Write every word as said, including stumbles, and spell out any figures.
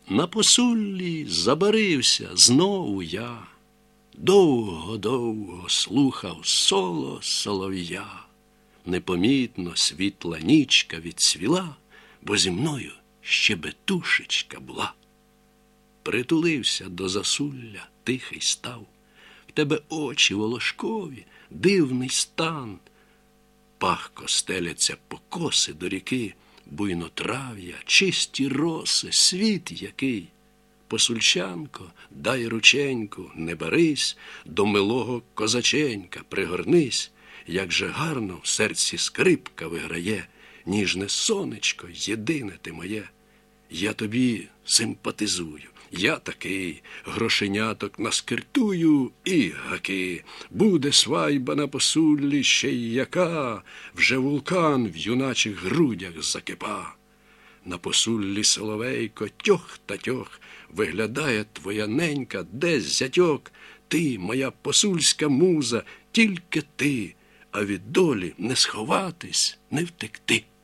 На посуллі забарився знову я, довго-довго слухав соло солов'я. Непомітно світла нічка відцвіла, бо зі мною щебетушечка була. Притулився до засулля, тихий став, в тебе очі волошкові, дивний стан. Пахко стеляться покоси до ріки, буйнотрав'я, чисті роси, світ який. Посульчанко, дай рученьку, не барись, до милого козаченька пригорнись, як же гарно в серці скрипка виграє, ніжне сонечко, єдине ти моє. Я тобі симпатизую, я такий, грошеняток наскиртую і гаки. Буде свайба на посуллі ще й яка, вже вулкан в юначих грудях закипа. На посуллі соловейко тьох та тьох, виглядає твоя ненька десь зятьок. Ти, моя посульська муза, тільки ти, а від долі не сховатись, не втекти.